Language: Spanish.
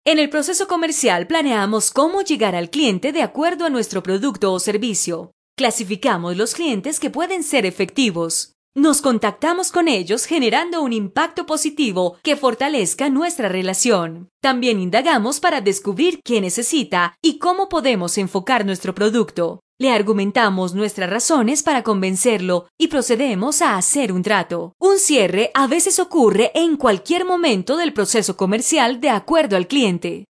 En el proceso comercial planeamos cómo llegar al cliente de acuerdo a nuestro producto o servicio. Clasificamos los clientes que pueden ser efectivos. Nos contactamos con ellos generando un impacto positivo que fortalezca nuestra relación. También indagamos para descubrir qué necesita y cómo podemos enfocar nuestro producto. Le argumentamos nuestras razones para convencerlo y procedemos a hacer un trato. Un cierre a veces ocurre en cualquier momento del proceso comercial de acuerdo al cliente.